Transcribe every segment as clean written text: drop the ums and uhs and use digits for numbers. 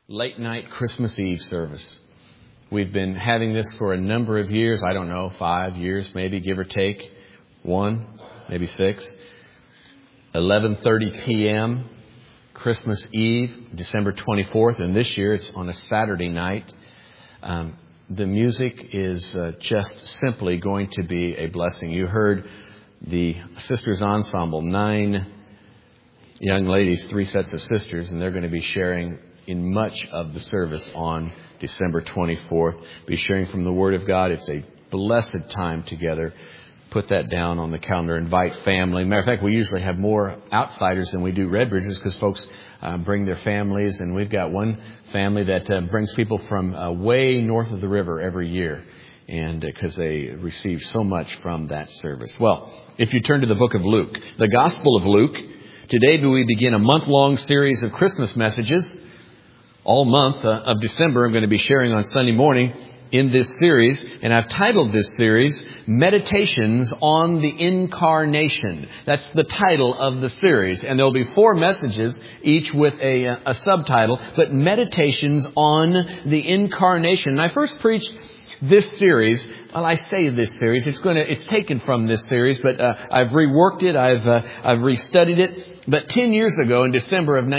late night Christmas Eve service. We've been having this for a number of years. I don't know, 5 years maybe, give or take. 1, maybe 6. 11:30 p.m. Christmas Eve, December 24th. And this year it's on a Saturday night. The music is just simply going to be a blessing. You heard the Sisters Ensemble, 9 young ladies, 3 sets of sisters, and they're going to be sharing in much of the service on December 24th. Be sharing from the Word of God. It's a blessed time together. Put that down on the calendar. Invite family. Matter of fact, we usually have more outsiders than we do Redbridgers because folks bring their families. And we've got one family that brings people from way north of the river every year. And because they receive so much from that service. Well, if you turn to the book of Luke, the Gospel of Luke, today we begin a month-long series of Christmas messages. All month of December, I'm going to be sharing on Sunday morning in this series. And I've titled this series, Meditations on the Incarnation. That's the title of the series. And there'll be 4 messages, each with a subtitle. But Meditations on the Incarnation. And I first preached this series. Well, I say this series. It's taken from this series, but I've reworked it. I've restudied it. But 10 years ago, in December of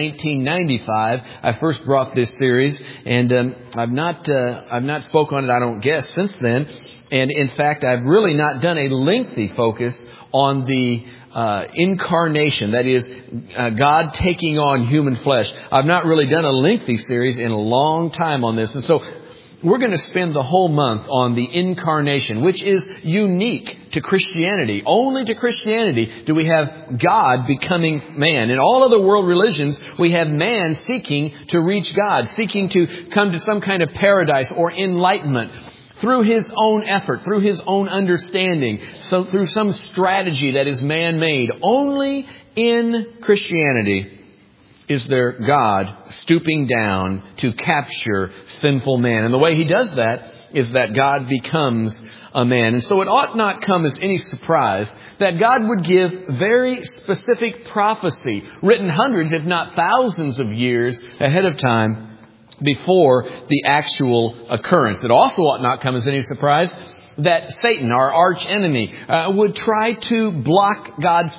1995, I first brought this series, and I've not spoke on it, I don't guess, since then. And in fact, I've really not done a lengthy focus on the incarnation, that is, God taking on human flesh. I've not really done a lengthy series in a long time on this, and so we're going to spend the whole month on the incarnation, which is unique to Christianity. Only to Christianity do we have God becoming man. In all other world religions, we have man seeking to reach God, seeking to come to some kind of paradise or enlightenment through his own effort, through his own understanding, so through some strategy that is man-made. Only in Christianity is there God stooping down to capture sinful man. And the way he does that is that God becomes a man. And so it ought not come as any surprise that God would give very specific prophecy written hundreds, if not thousands of years ahead of time before the actual occurrence. It also ought not come as any surprise that Satan, our arch enemy, would try to block God's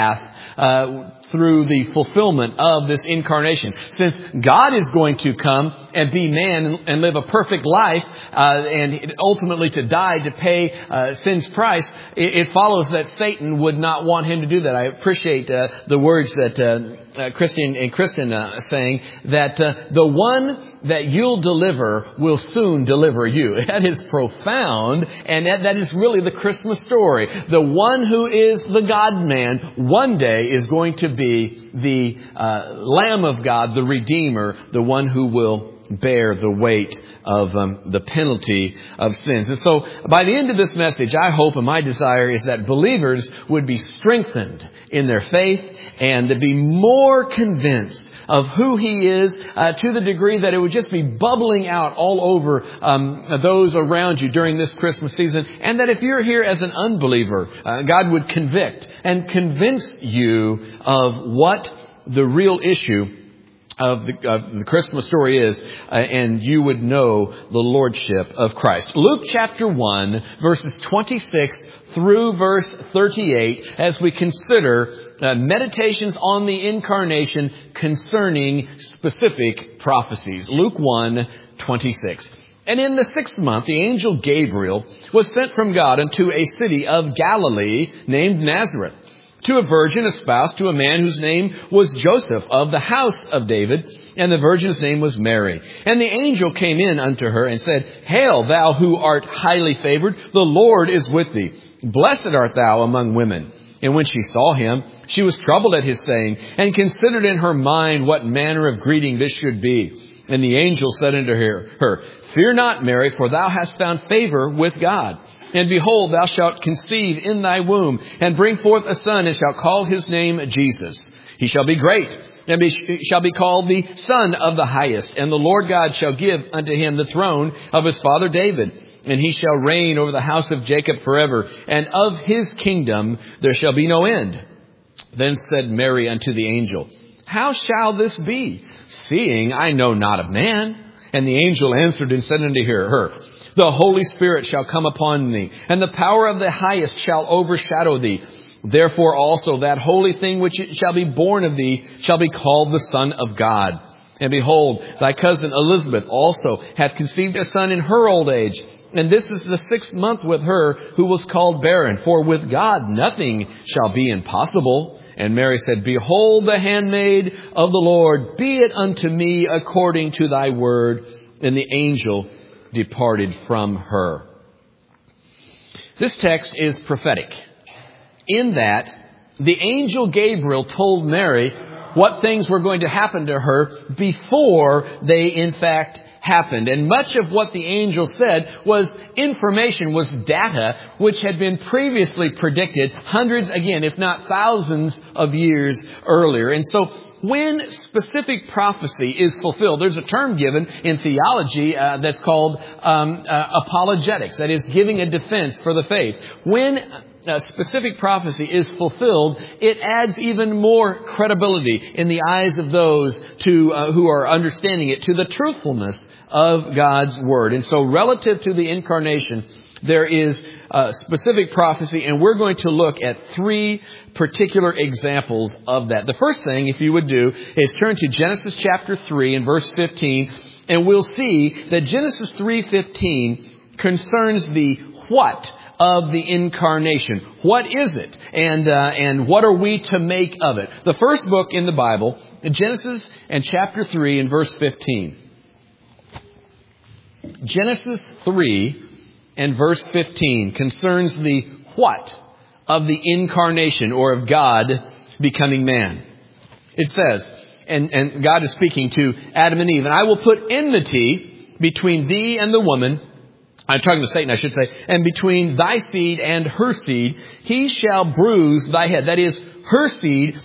path through the fulfillment of this incarnation. Since God is going to come and be man and live a perfect life, and ultimately to die to pay sin's price, it follows that Satan would not want him to do that. I appreciate the words that Kristen saying that the one that you'll deliver will soon deliver you. That is profound, and that is really the Christmas story. The one who is the God-man one day is going to be the Lamb of God, the Redeemer, the one who will bear the weight of the penalty of sins. And so by the end of this message, I hope and my desire is that believers would be strengthened in their faith and to be more convinced of who He is to the degree that it would just be bubbling out all over those around you during this Christmas season. And that if you're here as an unbeliever, God would convict and convince you of what the real issue of the Christmas story is, and you would know the Lordship of Christ. Luke chapter 1, verses 26 through verse 38, as we consider meditations on the incarnation concerning specific prophecies. Luke 1, 26. And in the 6th month, the angel Gabriel was sent from God unto a city of Galilee named Nazareth, to a virgin espoused to a man whose name was Joseph, of the house of David, and the virgin's name was Mary. And the angel came in unto her and said, Hail, thou who art highly favored, the Lord is with thee. Blessed art thou among women. And when she saw him, she was troubled at his saying, and considered in her mind what manner of greeting this should be. And the angel said unto her, Fear not, Mary, for thou hast found favor with God. And behold, thou shalt conceive in thy womb, and bring forth a son, and shalt call his name Jesus. He shall be great, and shall be called the Son of the Highest. And the Lord God shall give unto him the throne of his father David. And he shall reign over the house of Jacob forever. And of his kingdom there shall be no end. Then said Mary unto the angel, how shall this be, seeing I know not of man? And the angel answered and said unto her, the Holy Spirit shall come upon thee, and the power of the highest shall overshadow thee. Therefore also that holy thing which shall be born of thee shall be called the Son of God. And behold, thy cousin Elizabeth also hath conceived a son in her old age. And this is the 6th month with her who was called barren. For with God nothing shall be impossible. And Mary said, behold, the handmaid of the Lord, be it unto me according to thy word. And the angel departed from her. This text is prophetic in that the angel Gabriel told Mary what things were going to happen to her before they in fact happened. And much of what the angel said was information, was data, which had been previously predicted hundreds, again, if not thousands of years earlier. And so when specific prophecy is fulfilled, there's a term given in theology that's called apologetics. That is, giving a defense for the faith. When specific prophecy is fulfilled, it adds even more credibility in the eyes of those who are understanding it to the truthfulness of God's Word. And so relative to the incarnation, there is specific prophecy, and we're going to look at 3 particular examples of that. The first thing, if you would do, is turn to Genesis chapter 3 and verse 15, and we'll see that Genesis 3:15 concerns the what of the incarnation. What is it? And what are we to make of it? The first book in the Bible, Genesis and chapter 3 and verse 15. Genesis 3 and verse 15 concerns the what of the incarnation, or of God becoming man. It says, and God is speaking to Adam and Eve, and I will put enmity between thee and the woman, I'm talking to Satan, I should say, and between thy seed and her seed, he shall bruise thy head. That is, her seed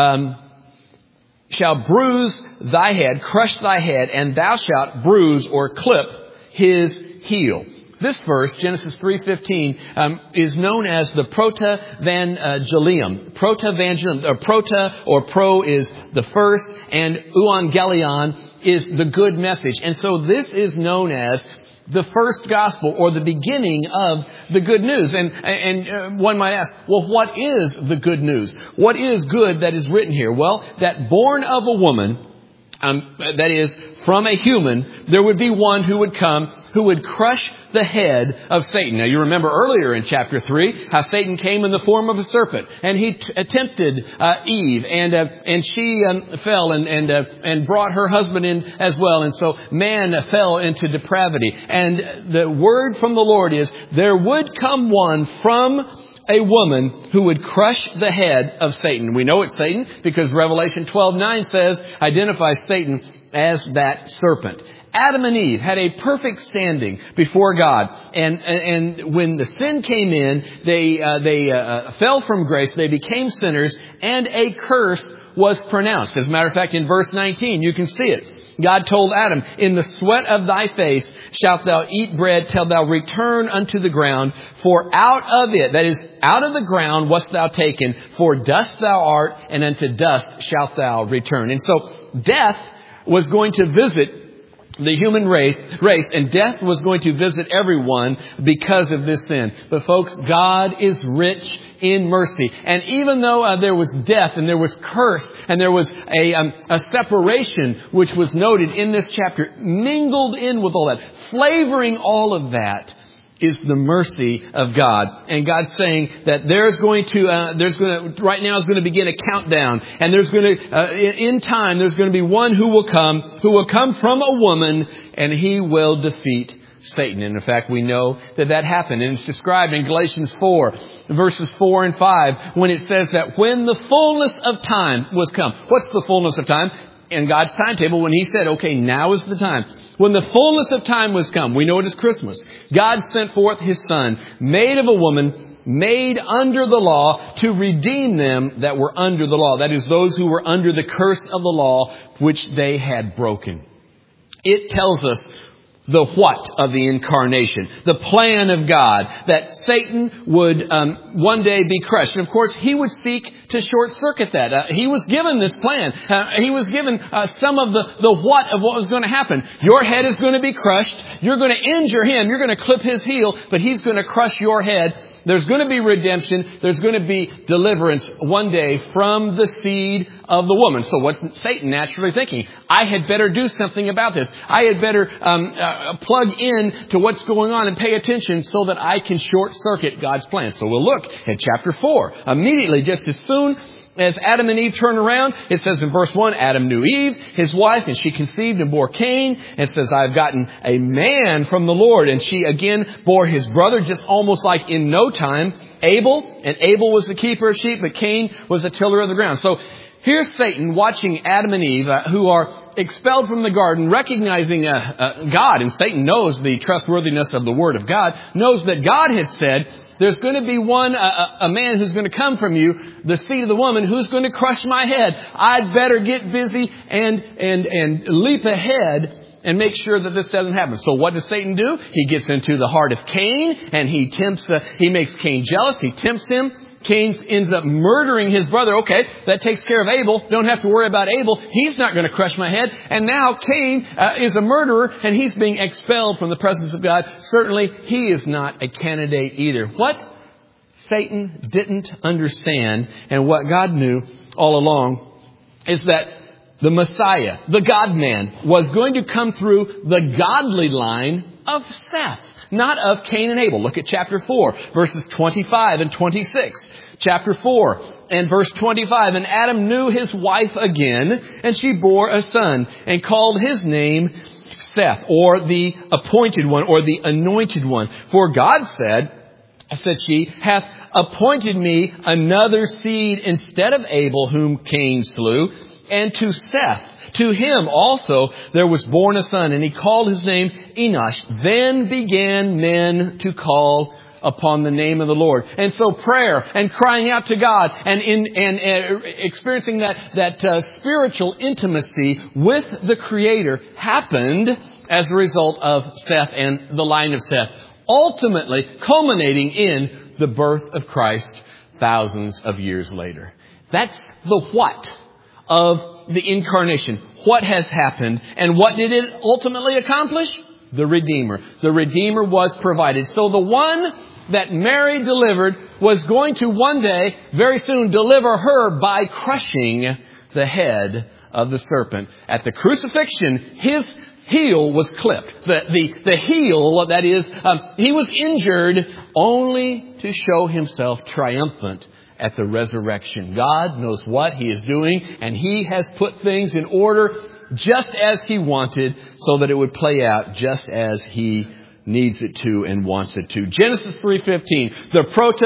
shall bruise thy head, crush thy head, and thou shalt bruise or clip his heel. This verse, Genesis 3:15, is known as the Protevangelium. Protevangelium, or prota or pro is the first, and euangelion is the good message. And so this is known as the first gospel, or the beginning of the good news. And one might ask, well, what is the good news? What is good that is written here? Well, that born of a woman, that is, from a human, there would be one who would come who would crush the head of Satan. Now, you remember earlier in chapter 3 how Satan came in the form of a serpent, and he tempted Eve, and she fell and brought her husband in as well. And so man fell into depravity. And the word from the Lord is, there would come one from a woman who would crush the head of Satan. We know it's Satan because Revelation 12:9 says, identifies Satan as that serpent. Adam and Eve had a perfect standing before God. And when the sin came in, they fell from grace. They became sinners, and a curse was pronounced. As a matter of fact, in verse 19, you can see it. God told Adam, in the sweat of thy face shalt thou eat bread till thou return unto the ground. For out of it, that is, out of the ground wast thou taken. For dust thou art, and unto dust shalt thou return. And so death was going to visit the human race, and death was going to visit everyone because of this sin. But folks, God is rich in mercy. And even though there was death and there was curse and there was a separation which was noted in this chapter, mingled in with all that, flavoring all of that, is the mercy of God. And God's saying that right now is going to begin a countdown. And in time, there's going to be one who will come from a woman, and he will defeat Satan. And in fact, we know that happened. And it's described in Galatians 4, verses 4 and 5, when it says that when the fullness of time was come. What's the fullness of time? In God's timetable, when He said, okay, now is the time. When the fullness of time was come, we know it is Christmas. God sent forth His Son, made of a woman, made under the law, to redeem them that were under the law. That is, those who were under the curse of the law, which they had broken. It tells us the what of the incarnation, the plan of God, that Satan would one day be crushed. And of course, he would seek to short-circuit that. He was given this plan. He was given some of the what of what was going to happen. Your head is going to be crushed. You're going to injure him. You're going to clip his heel, but he's going to crush your head. There's going to be redemption. There's going to be deliverance one day from the seed of the woman. So what's Satan naturally thinking? I had better do something about this. I had better plug in to what's going on and pay attention so that I can short-circuit God's plan. So we'll look at chapter 4. Immediately, just as soon as Adam and Eve turn around, it says in verse 1, Adam knew Eve, his wife, and she conceived and bore Cain. And it says, I've gotten a man from the Lord. And she again bore his brother, just almost like in no time, Abel. And Abel was the keeper of sheep, but Cain was a tiller of the ground. So here's Satan watching Adam and Eve, who are expelled from the garden, recognizing God. And Satan knows the trustworthiness of the Word of God, knows that God had said, there's going to be a man who's going to come from you, the seed of the woman, who's going to crush my head. I'd better get busy and leap ahead and make sure that this doesn't happen. So what does Satan do? He gets into the heart of Cain, and he makes Cain jealous. He tempts him. Cain ends up murdering his brother. Okay, that takes care of Abel. Don't have to worry about Abel. He's not going to crush my head. And now Cain is a murderer, and he's being expelled from the presence of God. Certainly, he is not a candidate either. What Satan didn't understand, and what God knew all along, is that the Messiah, the God-man, was going to come through the godly line of Seth, not of Cain and Abel. Look at chapter 4, verses 25 and 26. Chapter 4 and verse 25. And Adam knew his wife again, and she bore a son, and called his name Seth, or the appointed one, or the anointed one. For God said she, hath appointed me another seed instead of Abel, whom Cain slew, and to Seth, to him also there was born a son, and he called his name Enosh. Then began men to call upon the name of the Lord. And so prayer and crying out to God and experiencing that spiritual intimacy with the Creator happened as a result of Seth and the line of Seth, ultimately culminating in the birth of Christ thousands of years later. That's the what of the incarnation. What has happened, and what did it ultimately accomplish? The Redeemer. The Redeemer was provided. So the one that Mary delivered was going to one day, very soon, deliver her by crushing the head of the serpent. At the crucifixion, his heel was clipped. The heel, that is, he was injured only to show himself triumphant at the resurrection. God knows what He is doing, and He has put things in order just as He wanted, so that it would play out just as He needs it to and wants it to. Genesis 3:15, the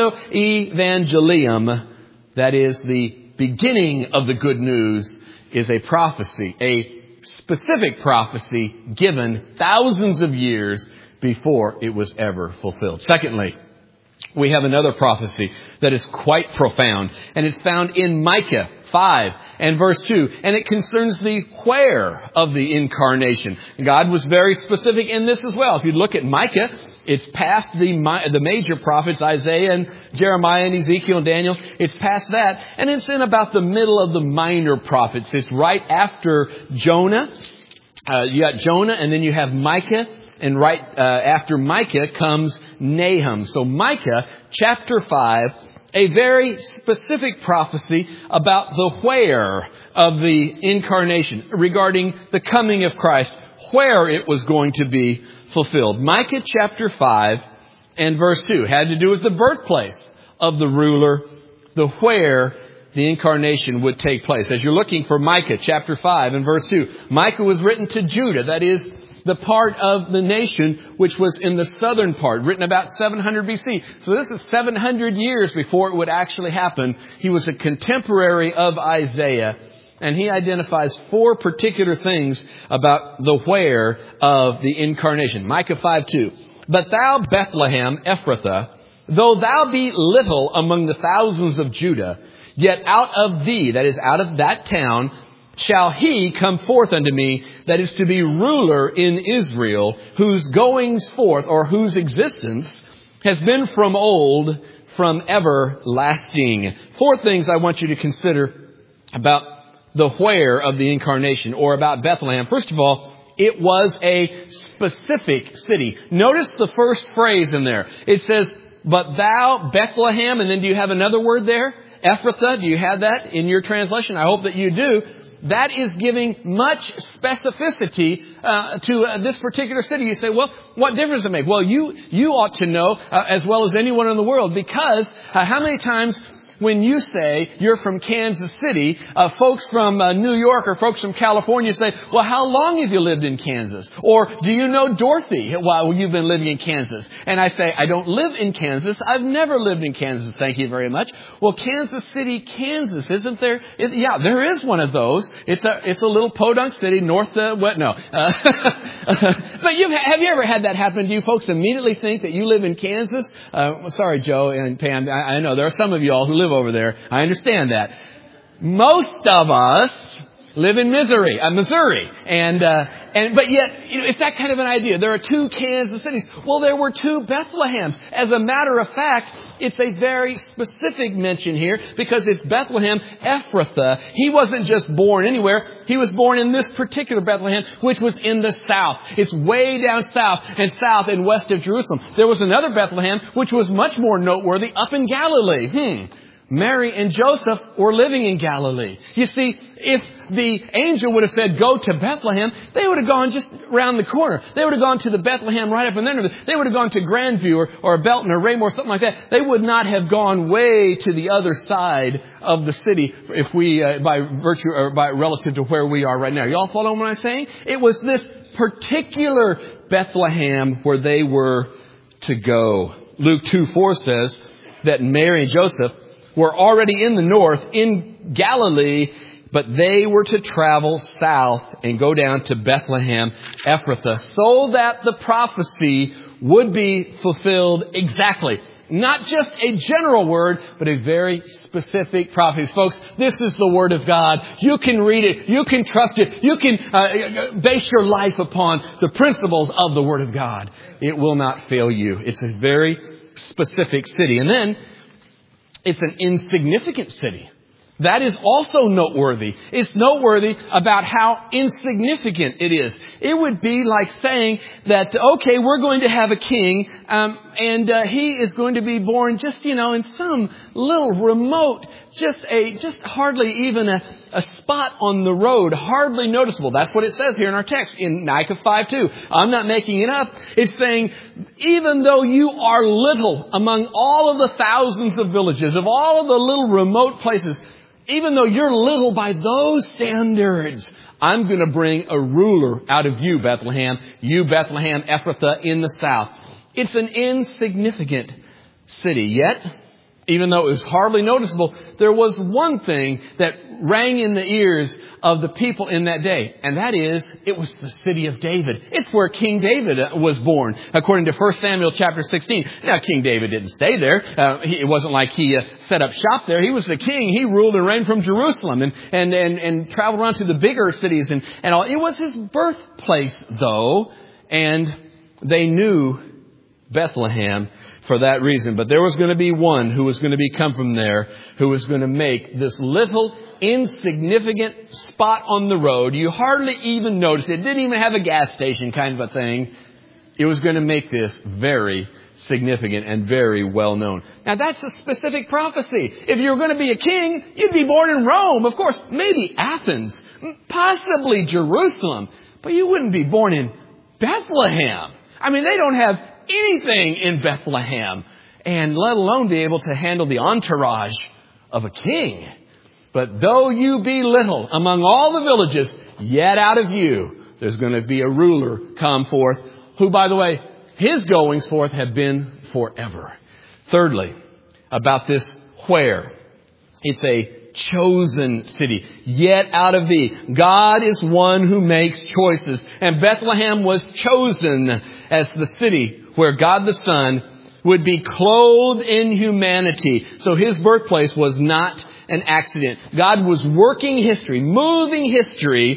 proto-evangelium, that is the beginning of the good news, is a prophecy, a specific prophecy given thousands of years before it was ever fulfilled. Secondly, we have another prophecy that is quite profound, and it's found in Micah 5 and verse 2, and it concerns the where of the incarnation. God was very specific in this as well. If you look at Micah, it's past the major prophets, Isaiah and Jeremiah and Ezekiel and Daniel. It's past that, and it's in about the middle of the minor prophets. It's right after Jonah. You got Jonah, and then you have Micah. And right after Micah comes Nahum. So Micah chapter 5, a very specific prophecy about the where of the incarnation, regarding the coming of Christ, where it was going to be fulfilled. Micah chapter 5 and verse 2 had to do with the birthplace of the ruler, the where the incarnation would take place. As you're looking for Micah chapter 5 and verse 2, Micah was written to Judah, that is, the part of the nation which was in the southern part, written about 700 BC. So this is 700 years before it would actually happen. He was a contemporary of Isaiah, and he identifies 4 particular things about the where of the incarnation. Micah 5:2. But thou, Bethlehem Ephrathah, though thou be little among the thousands of Judah, yet out of thee, that is, out of that town, shall he come forth unto me that is to be ruler in Israel, whose goings forth or whose existence has been from old, from everlasting. 4 things I want you to consider about the where of the incarnation, or about Bethlehem. First of all, it was a specific city. Notice the first phrase in there. It says, but thou, Bethlehem, and then do you have another word there? Ephrathah, do you have that in your translation? I hope that you do. That is giving much specificity to this particular city. You say, well, what difference does it make? Well, you ought to know as well as anyone in the world, because how many times when you say you're from Kansas City, folks from New York or folks from California say, well, how long have you lived in Kansas? Or do you know Dorothy while you've been living in Kansas? And I say, I don't live in Kansas. I've never lived in Kansas. Thank you very much. Well, Kansas City, Kansas, isn't there? Yeah, there is one of those. It's a little podunk city north, what? No. But have you ever had that happen to you? Folks immediately think that you live in Kansas. Sorry, Joe and Pam. I know there are some of you all who live over there. I understand that. Most of us live in Missouri, but yet, it's that kind of an idea. There are 2 Kansas cities. Well, there were 2 Bethlehems. As a matter of fact, it's a very specific mention here because it's Bethlehem Ephrathah. He wasn't just born anywhere. He was born in this particular Bethlehem, which was in the south. It's way down south and west of Jerusalem. There was another Bethlehem, which was much more noteworthy, up in Galilee. Mary and Joseph were living in Galilee. You see, if the angel would have said, go to Bethlehem, they would have gone just around the corner. They would have gone to the Bethlehem right up in there. They would have gone to Grandview or Belton or Raymore, something like that. They would not have gone way to the other side of the city if we, by virtue or by relative to where we are right now. You all follow what I'm saying? It was this particular Bethlehem where they were to go. Luke 2:4 says that Mary and Joseph were already in the north, in Galilee, but they were to travel south and go down to Bethlehem Ephrathah so that the prophecy would be fulfilled exactly. Not just a general word, but a very specific prophecy. Folks, this is the Word of God. You can read it. You can trust it. You can base your life upon the principles of the Word of God. It will not fail you. It's a very specific city. And then, it's an insignificant city. That is also noteworthy. It's noteworthy about how insignificant it is. It would be like saying that, okay, we're going to have a king, and he is going to be born just, in some little remote, just hardly even a spot on the road, hardly noticeable. That's what it says here in our text in Micah 5:2. I'm not making it up. It's saying, even though you are little among all of the thousands of villages, of all of the little remote places, even though you're little by those standards, I'm going to bring a ruler out of you, Bethlehem Ephrathah in the south. It's an insignificant city. Yet, even though it was hardly noticeable, there was one thing that rang in the ears of the people in that day. And that is, it was the city of David. It's where King David was born, according to 1 Samuel chapter 16. Now, King David didn't stay there. It wasn't like he set up shop there. He was the king. He ruled and reigned from Jerusalem and traveled around to the bigger cities and all. It was his birthplace, though, and they knew Bethlehem for that reason. But there was going to be one who was going to come from there, who was going to make this little insignificant spot on the road. You hardly even notice it. Didn't even have a gas station kind of a thing. It was going to make this very significant and very well known. Now that's a specific prophecy. If you were going to be a king, you'd be born in Rome. Of course, maybe Athens, possibly Jerusalem, but you wouldn't be born in Bethlehem. I mean, they don't have anything in Bethlehem, and let alone be able to handle the entourage of a king. But though you be little among all the villages, yet out of you there's going to be a ruler come forth, who, by the way, his goings forth have been forever. Thirdly, about this where. It's a chosen city. Yet out of thee. God is one who makes choices. And Bethlehem was chosen as the city where God the Son would be clothed in humanity. So his birthplace was not an accident. God was working history, moving history,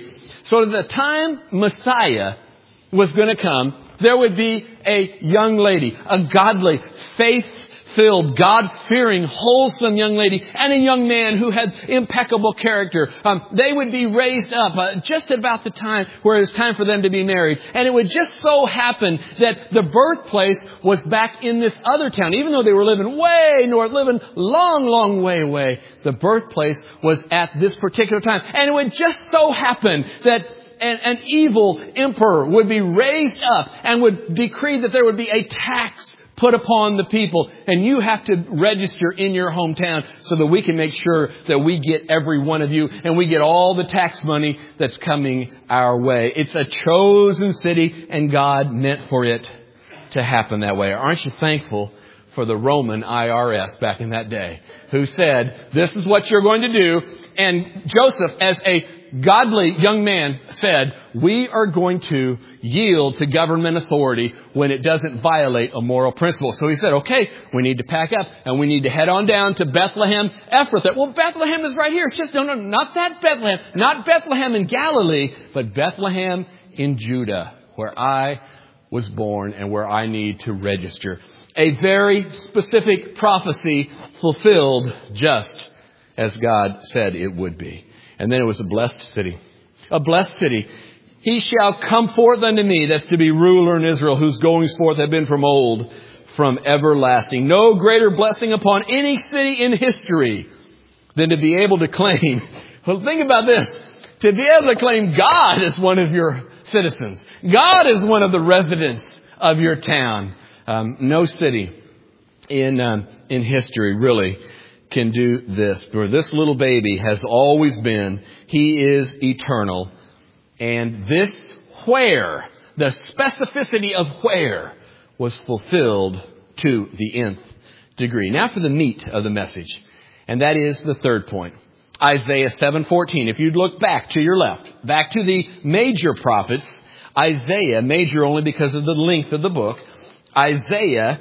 So at the time Messiah was going to come, there would be a young lady, a godly, faith-filled, God-fearing, wholesome young lady, and a young man who had impeccable character. They would be raised up just about the time where it was time for them to be married. And it would just so happen that the birthplace was back in this other town. Even though they were living way north, living long way away, the birthplace was at this particular time. And it would just so happen that an evil emperor would be raised up and would decree that there would be a tax put upon the people. And you have to register in your hometown so that we can make sure that we get every one of you and we get all the tax money that's coming our way. It's a chosen city and God meant for it to happen that way. Aren't you thankful for the Roman IRS back in that day who said, this is what you're going to do. And Joseph, as a godly young man, said, we are going to yield to government authority when it doesn't violate a moral principle. So he said, okay, we need to pack up and we need to head on down to Bethlehem Ephrathah. Well, Bethlehem is right here. It's just, no, not that Bethlehem. Not Bethlehem in Galilee, but Bethlehem in Judah, where I was born and where I need to register. A very specific prophecy fulfilled just as God said it would be. And then it was a blessed city. A blessed city. He shall come forth unto me. That's to be ruler in Israel, whose goings forth have been from old, from everlasting. No greater blessing upon any city in history than to be able to claim. Well, think about this. To be able to claim God as one of your citizens. God is one of the residents of your town. No city in history really can do this. For this little baby has always been. He is eternal. And this where, the specificity of where, was fulfilled to the nth degree. Now for the meat of the message. And that is the third point. Isaiah 7:14. If you'd look back to your left, back to the major prophets, Isaiah, major only because of the length of the book, Isaiah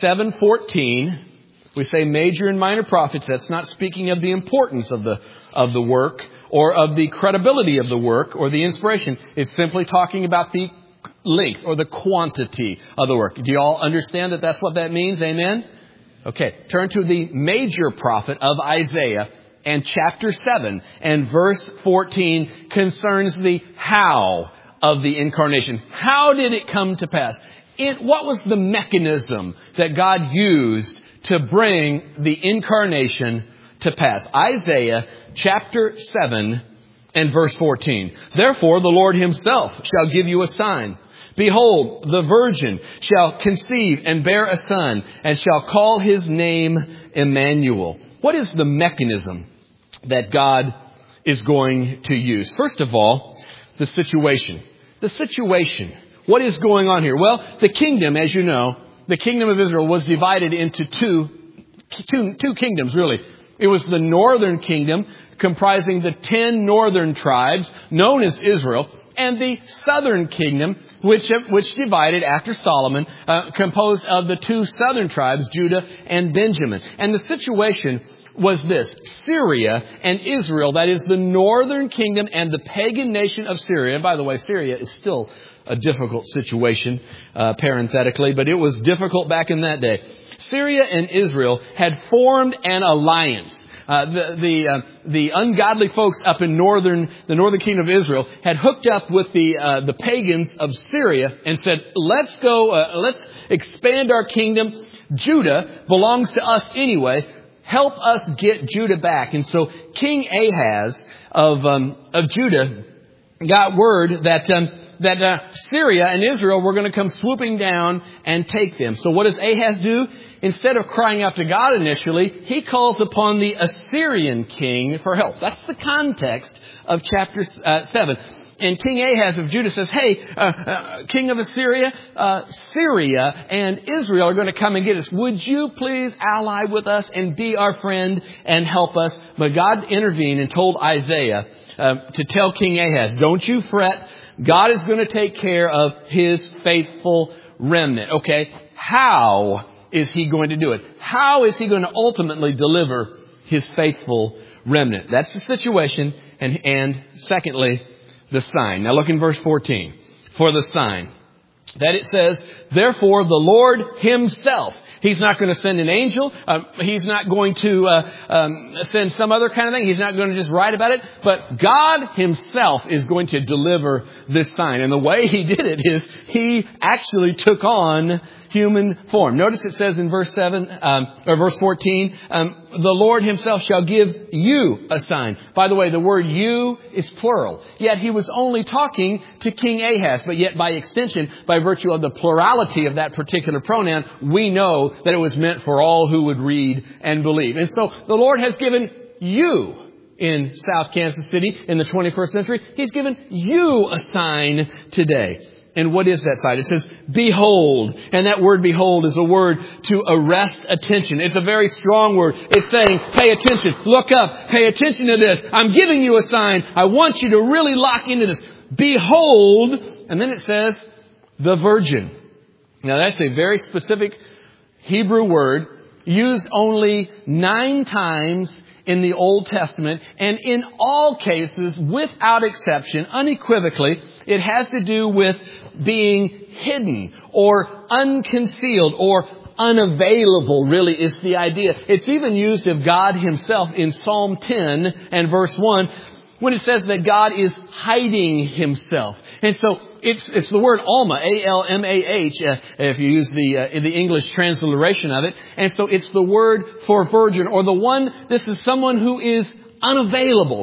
7:14. We say major and minor prophets. That's not speaking of the importance of the work or of the credibility of the work or the inspiration. It's simply talking about the length or the quantity of the work. Do you all understand that that's what that means? Amen? Okay. Turn to the major prophet of Isaiah, and chapter 7 and verse 14 concerns the how of the incarnation. How did it come to pass? What was the mechanism that God used to bring the incarnation to pass? Isaiah chapter 7 and verse 14. Therefore the Lord himself shall give you a sign. Behold, the virgin shall conceive and bear a son, and shall call his name Emmanuel. What is the mechanism that God is going to use? First of all, the situation. The situation. What is going on here? Well, the kingdom, as you know, the kingdom of Israel was divided into two kingdoms, really. It was the northern kingdom, comprising the 10 northern tribes, known as Israel, and the southern kingdom, which divided after Solomon, composed of the 2 southern tribes, Judah and Benjamin. And the situation was this: Syria and Israel, that is the northern kingdom and the pagan nation of Syria. By the way, Syria is still a difficult situation, parenthetically, but it was difficult back in that day. Syria and Israel had formed an alliance. The ungodly folks up in the northern kingdom of Israel had hooked up with the pagans of Syria and said, let's expand our kingdom. Judah belongs to us anyway. Help us get Judah back. And so King Ahaz of Judah got word that Syria and Israel were going to come swooping down and take them. So what does Ahaz do? Instead of crying out to God initially, he calls upon the Assyrian king for help. That's the context of chapter 7. And King Ahaz of Judah says, hey, king of Assyria, Syria and Israel are going to come and get us. Would you please ally with us and be our friend and help us? But God intervened and told Isaiah to tell King Ahaz, don't you fret. God is going to take care of his faithful remnant. Okay, how is he going to do it? How is he going to ultimately deliver his faithful remnant? That's the situation. And secondly, the sign. Now look in verse 14. For the sign. That it says, therefore the Lord Himself. He's not going to send an angel. He's not going to send some other kind of thing. He's not going to just write about it. But God Himself is going to deliver this sign. And the way He did it is He actually took on human form. Notice it says in verse 14, the Lord Himself shall give you a sign. By the way, the word you is plural. Yet He was only talking to King Ahaz. But yet by extension, by virtue of the plurality of that particular pronoun, we know that it was meant for all who would read and believe. And so the Lord has given you in South Kansas City in the 21st century. He's given you a sign today. And what is that sign? It says, behold. And that word behold is a word to arrest attention. It's a very strong word. It's saying, pay attention, look up, pay attention to this. I'm giving you a sign. I want you to really lock into this. Behold. And then it says, the virgin. Now that's a very specific Hebrew word used only 9 times in the Old Testament, and in all cases, without exception, unequivocally, it has to do with being hidden or unconcealed or unavailable, really is the idea. It's even used of God Himself in Psalm 10 and verse 1 when it says that God is hiding Himself. And so it's the word Alma, A-L-M-A-H, if you use the English transliteration of it. And so it's the word for virgin, or the one, this is someone who is unavailable,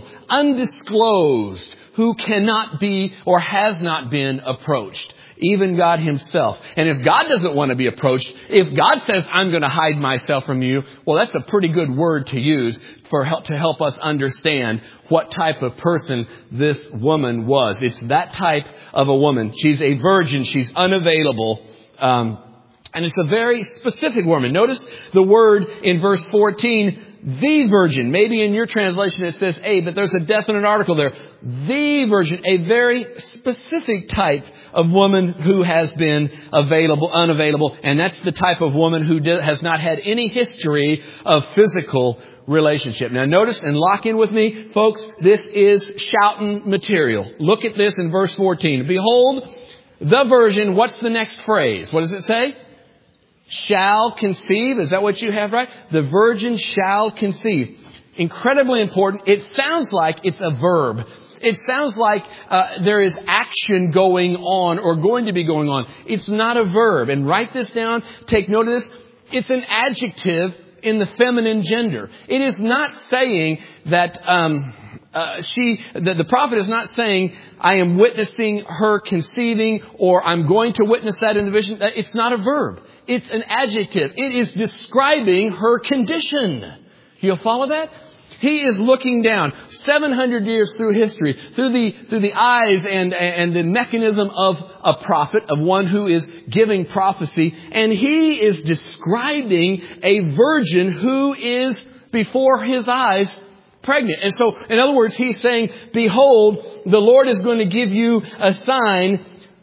undisclosed, who cannot be or has not been approached. Even God Himself. And if God doesn't want to be approached, if God says, I'm going to hide myself from you, well, that's a pretty good word to use to help us understand what type of person this woman was. It's that type of a woman. She's a virgin. She's unavailable. And it's a very specific woman. Notice the word in verse 14, the virgin. Maybe in your translation it says a, but there's a definite article there. The virgin, a very specific type of woman who has been unavailable. And that's the type of woman who has not had any history of physical relationship. Now notice and lock in with me, folks, this is shouting material. Look at this in verse 14. Behold, the virgin, what's the next phrase? What does it say? Shall conceive. Is that what you have, right? The virgin shall conceive. Incredibly important. It sounds like it's a verb. It sounds like there is action going on or going to be going on. It's not a verb. And write this down. Take note of this. It's an adjective in the feminine gender. It is not saying that the prophet is not saying, I am witnessing her conceiving, or I'm going to witness that in the vision. It's not a verb. It's an adjective. It is describing her condition. You'll follow that? He is looking down 700 years through history, through the eyes and the mechanism of a prophet, of one who is giving prophecy. And he is describing a virgin who is before his eyes pregnant. And so, in other words, he's saying, behold, the Lord is going to give you a sign,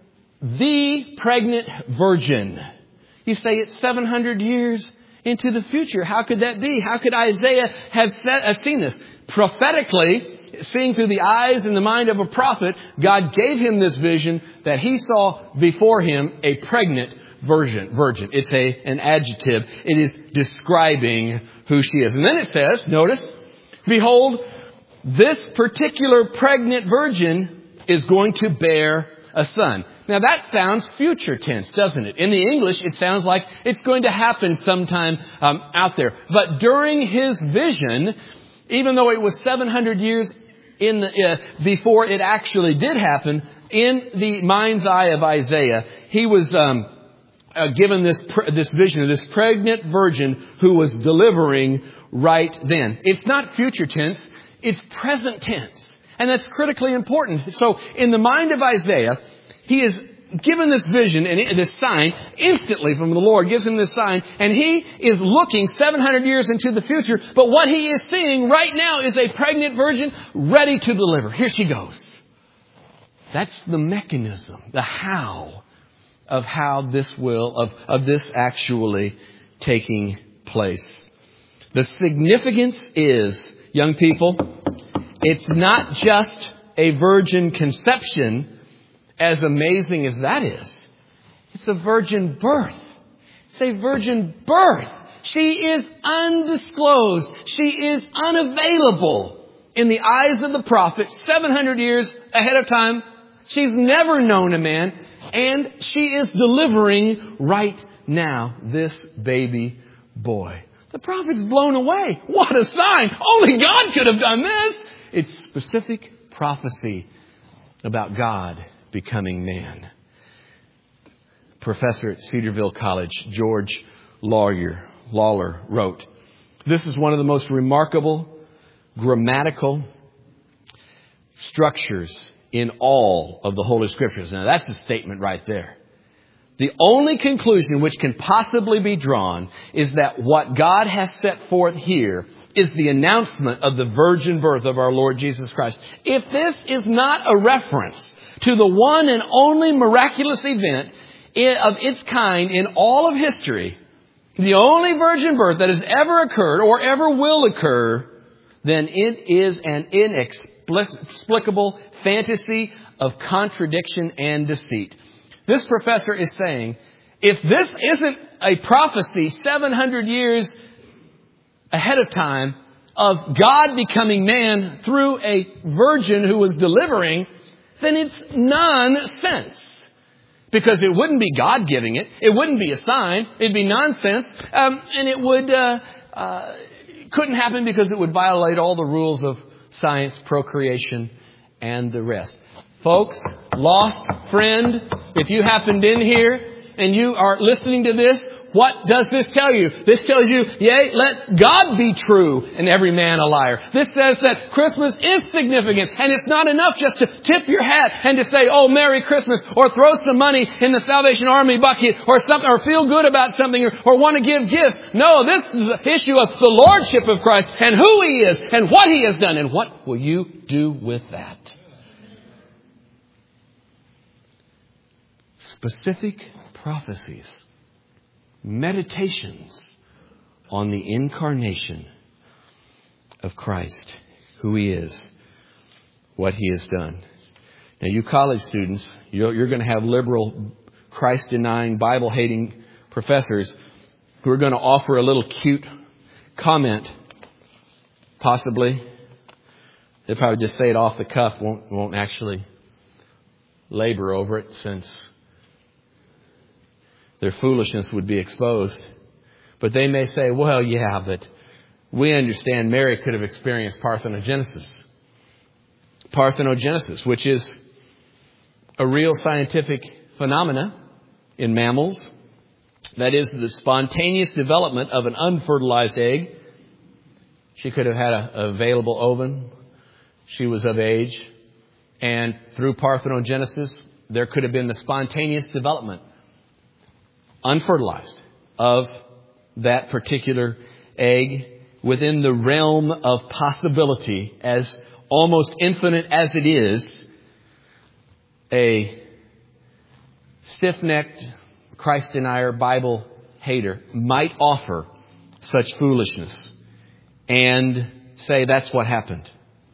the pregnant virgin. You say it's 700 years into the future. How could that be? How could Isaiah have seen this? Prophetically, seeing through the eyes and the mind of a prophet, God gave him this vision that he saw before him a pregnant virgin. It's an adjective. It is describing who she is. And then it says, notice, behold, this particular pregnant virgin is going to bear a son. Now that sounds future tense, doesn't it? In the English, it sounds like it's going to happen sometime out there. But during his vision, even though it was 700 years before it actually did happen, in the mind's eye of Isaiah, he was given this vision of this pregnant virgin who was delivering right then. It's not future tense, it's present tense. And that's critically important. So in the mind of Isaiah, he is given this vision and this sign instantly from the Lord, gives him this sign, and he is looking 700 years into the future. But what he is seeing right now is a pregnant virgin ready to deliver. Here she goes. That's the mechanism, the how of how this of this actually taking place. The significance is, young people, it's not just a virgin conception, as amazing as that is, it's a virgin birth. It's a virgin birth. She is undisclosed. She is unavailable in the eyes of the prophet 700 years ahead of time. She's never known a man. And she is delivering right now this baby boy. The prophet's blown away. What a sign. Only God could have done this. It's specific prophecy about God becoming man. Professor at Cedarville College, George Lawler wrote, "This is one of the most remarkable grammatical structures in all of the Holy Scriptures." Now that's a statement right there. The only conclusion which can possibly be drawn is that what God has set forth here is the announcement of the virgin birth of our Lord Jesus Christ. If this is not a reference to the one and only miraculous event of its kind in all of history, the only virgin birth that has ever occurred or ever will occur, then it is an inexplicable fantasy of contradiction and deceit. This professor is saying, if this isn't a prophecy 700 years ahead of time of God becoming man through a virgin who was delivering, then it's nonsense. Because it wouldn't be God giving it. It wouldn't be a sign. It'd be nonsense. And it would couldn't happen because it would violate all the rules of science, procreation, and the rest. Folks, lost friend, if you happened in here and you are listening to this, what does this tell you? This tells you, yea, let God be true and every man a liar. This says that Christmas is significant, and it's not enough just to tip your hat and to say, oh, Merry Christmas, or throw some money in the Salvation Army bucket or something, or feel good about something, or want to give gifts. No, this is an issue of the Lordship of Christ and who He is and what He has done, and what will you do with that? Specific prophecies. Meditations on the incarnation of Christ, who He is, what He has done. Now, you college students, you're going to have liberal, Christ-denying, Bible-hating professors who are going to offer a little cute comment, possibly. They'll probably just say it off the cuff, won't actually labor over it, since their foolishness would be exposed. But they may say, well, yeah, but we understand Mary could have experienced parthenogenesis. Parthenogenesis, which is a real scientific phenomena in mammals. That is the spontaneous development of an unfertilized egg. She could have had an available ovum. She was of age. And through parthenogenesis, there could have been the spontaneous development, unfertilized, of that particular egg within the realm of possibility, as almost infinite as it is. A stiff-necked Christ denier, Bible hater might offer such foolishness and say that's what happened,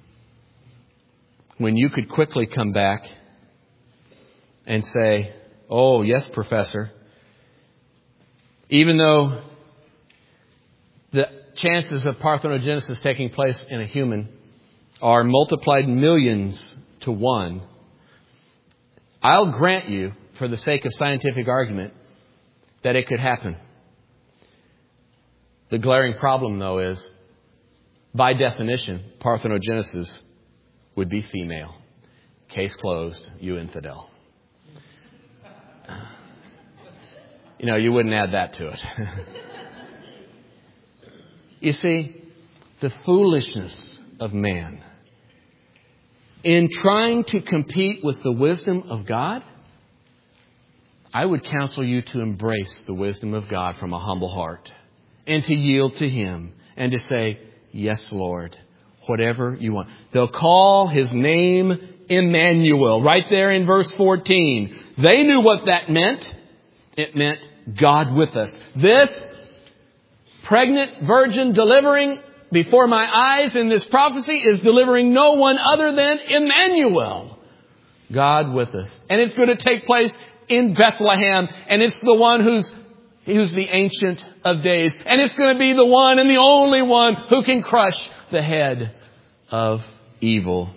when you could quickly come back and say, oh, yes, Professor, even though the chances of parthenogenesis taking place in a human are multiplied millions to one, I'll grant you, for the sake of scientific argument, that it could happen. The glaring problem, though, is, by definition, parthenogenesis would be female. Case closed, you infidel. You wouldn't add that to it. You see, the foolishness of man in trying to compete with the wisdom of God, I would counsel you to embrace the wisdom of God from a humble heart and to yield to Him and to say, yes, Lord, whatever you want. They'll call His name Emmanuel, right there in verse 14. They knew what that meant. It meant God with us. This pregnant virgin delivering before my eyes in this prophecy is delivering no one other than Emmanuel, God with us. And it's going to take place in Bethlehem. And it's the one who's the Ancient of Days. And it's going to be the one and the only one who can crush the head of evil.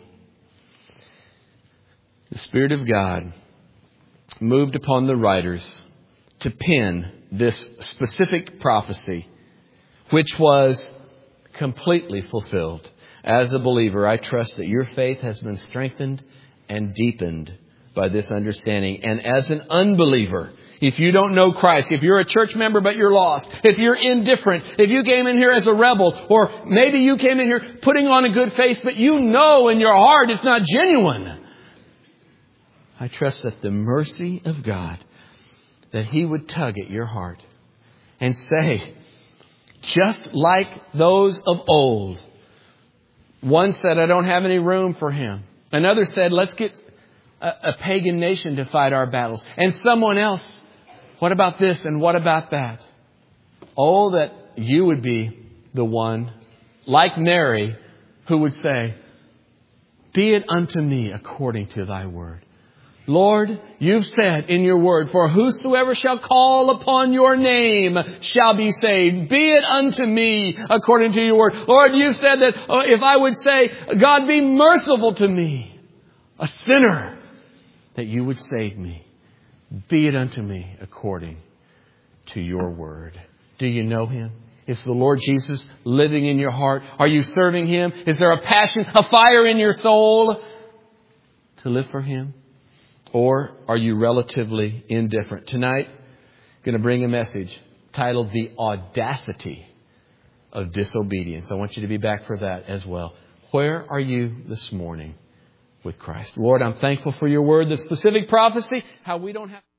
The Spirit of God moved upon the writers to pen this specific prophecy, which was completely fulfilled. As a believer, I trust that your faith has been strengthened and deepened by this understanding. And as an unbeliever, if you don't know Christ, if you're a church member but you're lost, if you're indifferent, if you came in here as a rebel, or maybe you came in here putting on a good face, but you know in your heart it's not genuine, I trust that the mercy of God, that He would tug at your heart and say, just like those of old, one said, I don't have any room for him. Another said, let's get a pagan nation to fight our battles. And someone else, what about this and what about that? Oh, that you would be the one, like Mary, who would say, be it unto me according to thy word. Lord, you've said in your word, for whosoever shall call upon your name shall be saved. Be it unto me according to your word. Lord, you've said that if I would say, God, be merciful to me, a sinner, that you would save me. Be it unto me according to your word. Do you know Him? Is the Lord Jesus living in your heart? Are you serving Him? Is there a passion, a fire in your soul to live for Him? Or are you relatively indifferent? Tonight, I'm going to bring a message titled The Audacity of Disobedience. I want you to be back for that as well. Where are you this morning with Christ? Lord, I'm thankful for your word, the specific prophecy, how we don't have...